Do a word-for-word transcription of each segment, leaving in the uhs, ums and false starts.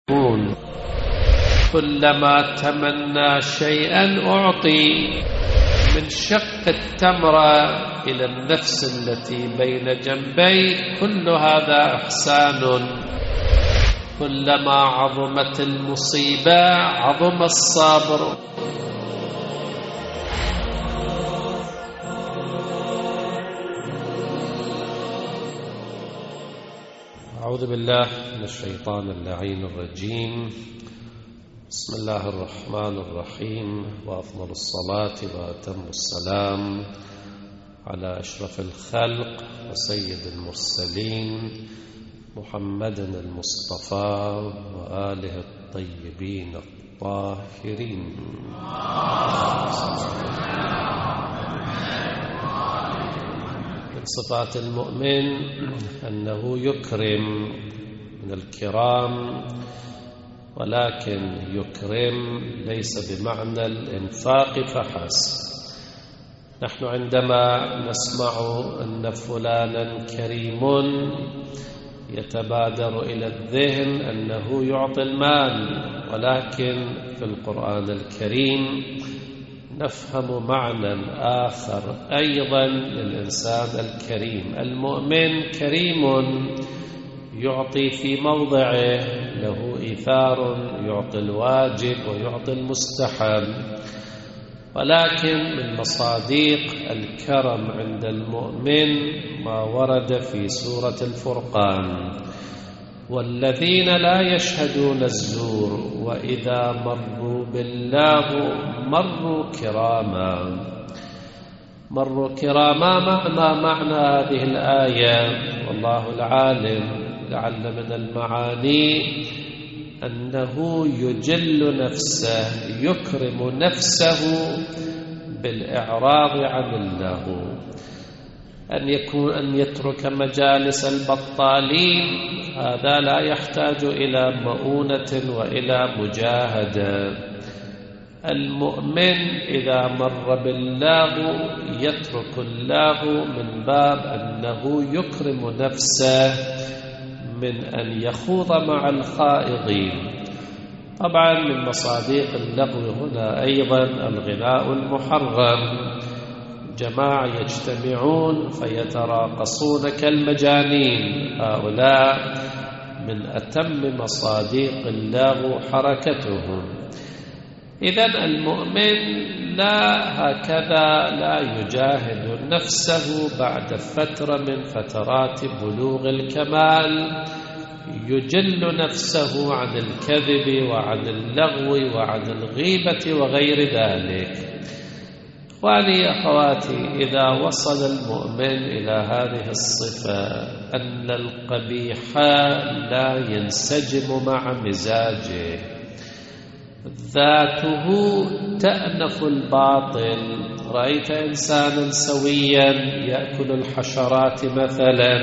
كلما تمنى شيئا أعطي، من شق التمرة إلى النفس التي بين جنبيه، كل هذا إحسان. كلما عظمت المصيبة عظم الصبر. أعوذ بالله من الشيطان اللعين الرجيم. بسم الله الرحمن الرحيم، وأفضل الصلاة وأتم السلام على أشرف الخلق وسيد المرسلين محمد المصطفى وآله الطيبين الطاهرين. من صفات المؤمن أنه يكرم من الكرام، ولكن يكرم ليس بمعنى الإنفاق فحسب. نحن عندما نسمع أن فلانا كريم يتبادر إلى الذهن أنه يعطي المال، ولكن في القرآن الكريم نفهم معنى آخر أيضا للإنسان الكريم. المؤمن كريم يعطي في موضعه، له إيثار، يعطي الواجب ويعطي المستحب. ولكن من مصادق الكرم عند المؤمن ما ورد في سورة الفرقان: والذين لا يشهدون الزور وإذا مروا باللغو مروا كراما. مروا كراما معنى معنى هذه الآية والله العالم، لعل من المعاني أنه يجل نفسه، يكرم نفسه بالإعراض عن اللغو، أن يكون أن يترك مجالس البطالين. هذا لا يحتاج إلى مؤونة وإلى مجاهدة. المؤمن إذا مر باللغو يترك اللغو من باب أنه يكرم نفسه من أن يخوض مع الخائضين. طبعا من مصادق اللغو هنا أيضا الغناء المحرم. جماعة يجتمعون فيتراقصون كالمجانين، هؤلاء من أتم مصادق اللغو حركتهم. إذن المؤمن لا هكذا لا يجاهد نفسه بعد فترة من فترات بلوغ الكمال، يجل نفسه عن الكذب وعن اللغو وعن الغيبة وغير ذلك. إخواني أخواتي، إذا وصل المؤمن إلى هذه الصفة أن القبيح لا ينسجم مع مزاجه، ذاته تأنف الباطل. رأيت إنسانا سويا يأكل الحشرات مثلا،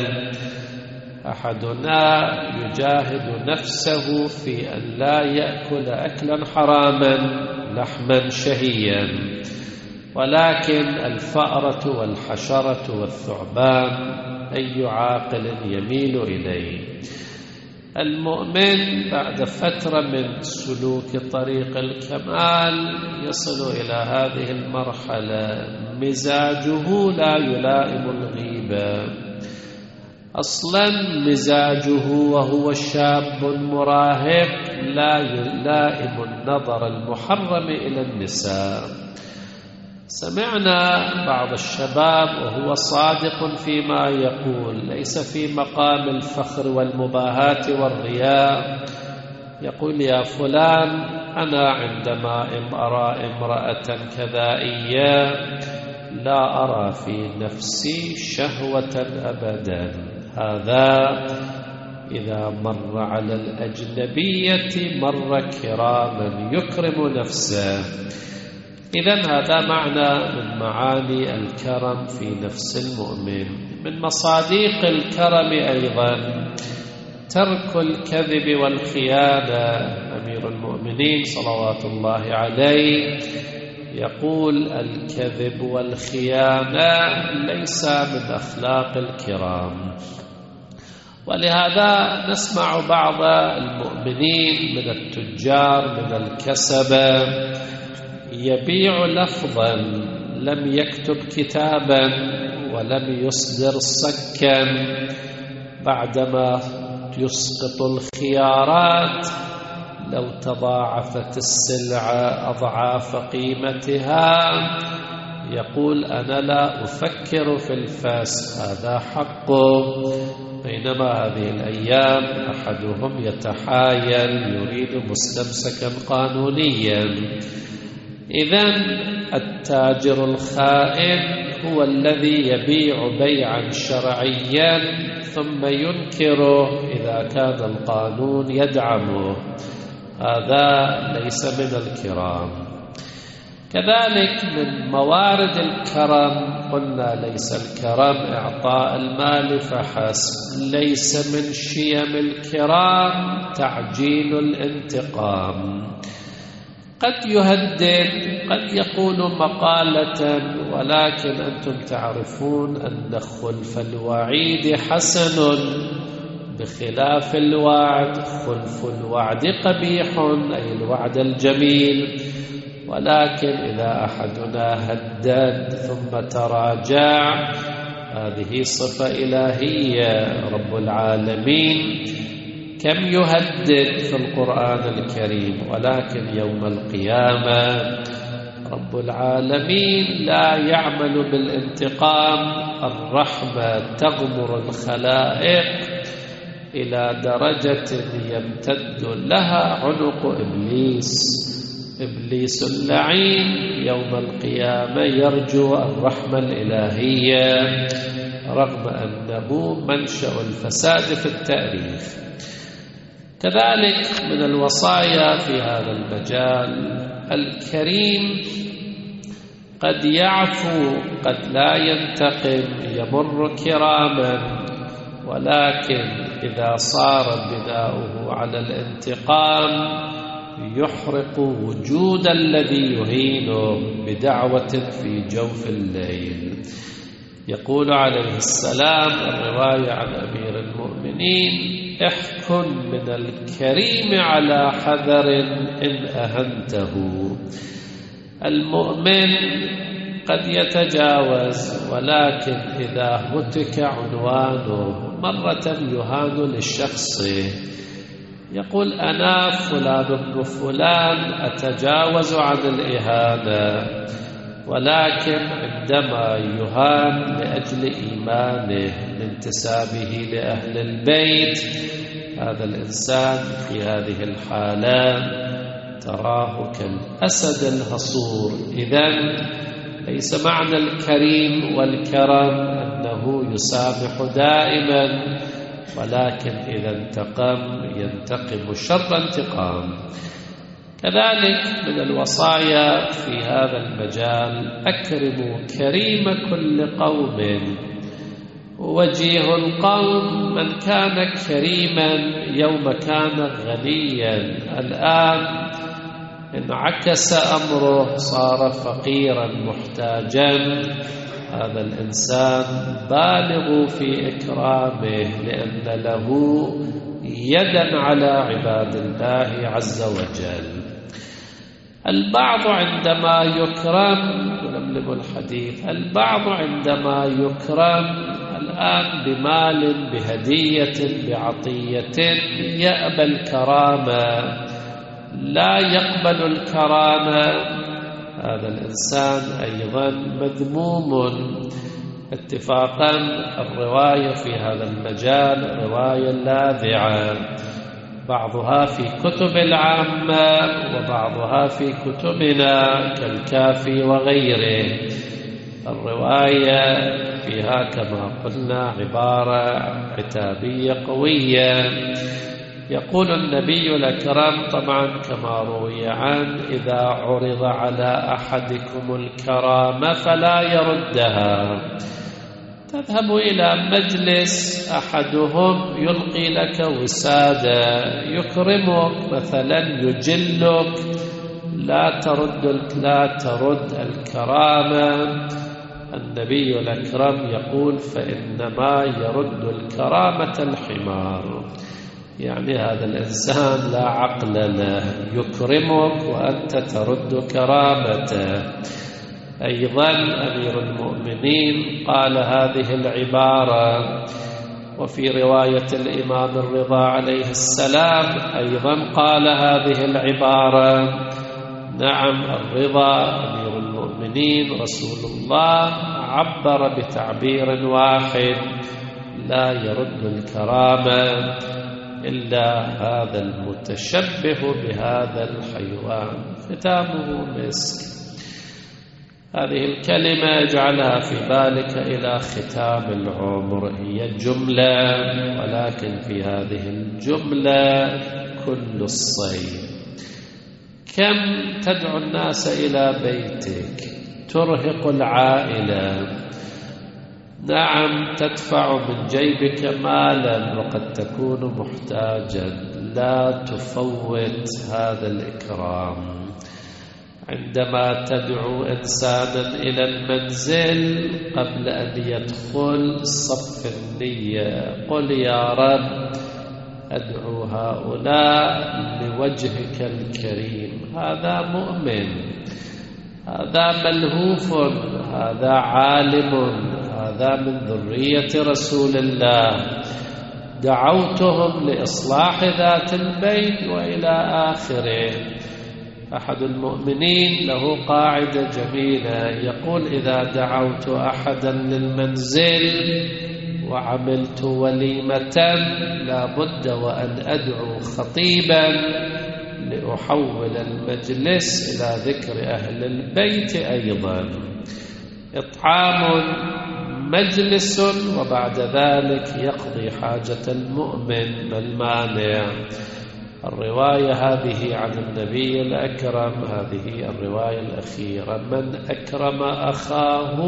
أحدنا يجاهد نفسه في أن لا يأكل أكلا حراما لحما شهيا، ولكن الفأرة والحشرة والثعبان أي عاقل يميل إليه. المؤمن بعد فترة من سلوك طريق الكمال يصل إلى هذه المرحلة، مزاجه لا يلائم الغيبة. أصلا مزاجه وهو شاب مراهق لا يلائم النظر المحرم إلى النساء. سمعنا بعض الشباب وهو صادق فيما يقول، ليس في مقام الفخر والمباهاة والرياء، يقول: يا فلان، أنا عندما أرى امرأة كذائية لا أرى في نفسي شهوة أبدا. هذا إذا مر على الأجنبية مر كراما يكرم نفسه. إذن هذا معنى من معاني الكرم في نفس المؤمن. من مصادق الكرم أيضا ترك الكذب والخيانة. أمير المؤمنين صلوات الله عليه يقول: الكذب والخيانة ليس من أخلاق الكرام. ولهذا نسمع بعض المؤمنين من التجار من الكسبة يبيع لفظا لم يكتب كتابا ولم يصدر صكا، بعدما يسقط الخيارات لو تضاعفت السلعة أضعاف قيمتها يقول أنا لا أفكر في الفسخ، هذا حقه. بينما هذه الأيام أحدهم يتحايل يريد مستمسكا قانونيا. إذن التاجر الخائن هو الذي يبيع بيعا شرعيا ثم ينكره إذا كان القانون يدعمه، هذا ليس من الكرام. كذلك من موارد الكرم قلنا ليس الكرم إعطاء المال فحسب، ليس من شيم الكرام تعجيل الانتقام. قد يهدد، قد يقول مقالة، ولكن أنتم تعرفون أن خلف الوعيد حسن بخلاف الوعد، خلف الوعد قبيح أي الوعد الجميل، ولكن إذا أحدنا هدد ثم تراجع هذه صفة إلهية. رب العالمين كم يهدد في القرآن الكريم، ولكن يوم القيامة رب العالمين لا يعمل بالانتقام. الرحمة تغمر الخلائق إلى درجة يمتد لها عنق إبليس. إبليس اللعين يوم القيامة يرجو الرحمة الإلهية رغم أنه منشأ الفساد في التأريخ. كذلك من الوصايا في هذا المجال الكريم قد يعفو قد لا ينتقم، يمر كراما، ولكن إذا صار بناؤه على الانتقام يحرق وجود الذي يهينه بدعوة في جوف الليل. يقول عليه السلام الرواية عن أمير المؤمنين: احكم من الكريم على حذر إن أهنته. المؤمن قد يتجاوز، ولكن إذا هتك عنوانه مرة يهان للشخص، يقول أنا فلان ابن فلان أتجاوز عن الإهانة، ولكن عندما يهان لأجل إيمانه لانتسابه لأهل البيت، هذا الإنسان في هذه الحالة تراه كالأسد الهصور. إذن ليس معنى الكريم والكرم أنه يسامح دائما، ولكن إذا انتقم ينتقم شر انتقام. كذلك من الوصايا في هذا المجال: أكرموا كريم كل قوم. وجيه القوم من كان كريما يوم كان غنيا، الآن انعكس أمره صار فقيرا محتاجا. هذا الإنسان بالغ في إكرامه لأن له يدا على عباد الله عز وجل. البعض عندما يكرم، ونملم الحديث، البعض عندما يكرم الآن بمال بهدية بعطية يأبى الكرامة، لا يقبل الكرامة. هذا الإنسان أيضا مذموم. اتفاقا الرواية في هذا المجال رواية لاذعة، بعضها في كتب العامة وبعضها في كتبنا كالكافي وغيره. الرواية فيها كما قلنا عبارة عتابية قوية. يقول النبي الأكرم طبعا كما روي عن: إذا عرض على أحدكم الكرامة فلا يردها. تذهب إلى مجلس أحدهم يلقي لك وسادة، يكرمك مثلا، يجلك، لا ترد لا ترد الكرامة، النبي الأكرم يقول فإنما يرد الكرامة الحمار، يعني هذا الإنسان لا عقل له، يكرمك وأنت ترد كرامته. أيضا أمير المؤمنين قال هذه العبارة، وفي رواية الإمام الرضا عليه السلام أيضا قال هذه العبارة. نعم، الرضا أمير المؤمنين رسول الله عبر بتعبير واحد لا يرد الكرامة إلا هذا المتشبه بهذا الحيوان، ختامه مسك. هذه الكلمة اجعلها في بالك إلى ختام العمر، هي جملة، ولكن في هذه الجملة كل الصيد. كم تدعو الناس إلى بيتك، ترهق العائلة، نعم تدفع من جيبك مالا وقد تكون محتاجا، لا تفوت هذا الإكرام. عندما تدعو إنسانا إلى المنزل قبل أن يدخل صف النية، قل يا رب أدعو هؤلاء لوجهك الكريم. هذا مؤمن، هذا ملهوف، هذا عالم، هذا من ذرية رسول الله، دعوتهم لإصلاح ذات البين وإلى آخره. أحد المؤمنين له قاعدة جميلة يقول إذا دعوت أحدا للمنزل وعملت وليمة لا بد وأن أدعو خطيبا لأحول المجلس إلى ذكر أهل البيت أيضا. إطعام مجلس وبعد ذلك يقضي حاجة المؤمن، ما المانع؟ الرواية هذه عن النبي الأكرم، هذه الرواية الأخيرة، من أكرم أخاه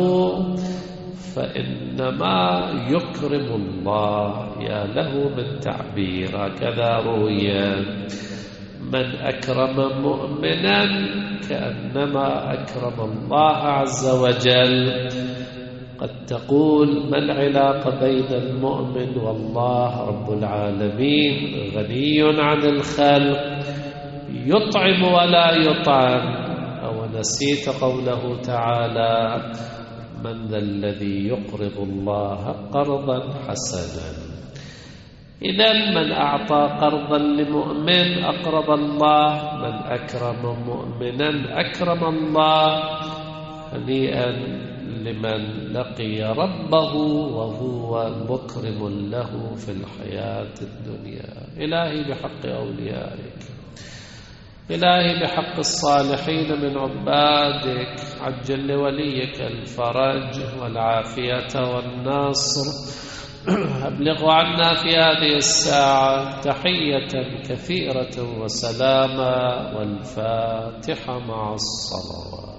فإنما يكرم الله. يا له من تعبير، هكذا روي، من أكرم مؤمنا كأنما أكرم الله عز وجل. قد تقول ما العلاقة بين المؤمن والله رب العالمين غني عن الخلق، يطعم ولا يطعم؟ أو نسيت قوله تعالى من ذا الذي يقرض الله قرضا حسنا؟ إذن من أعطى قرضا لمؤمن أقرض الله، من أكرم مؤمنا أكرم الله. هنيئا لمن لقي ربه وهو مكرم له في الحياة الدنيا. إلهي بحق أوليائك، إلهي بحق الصالحين من عبادك، عجل لوليك الفرج والعافية والنصر. أبلغ عنا في هذه الساعة تحية كثيرة وسلاما، والفاتحة مع الصلوات.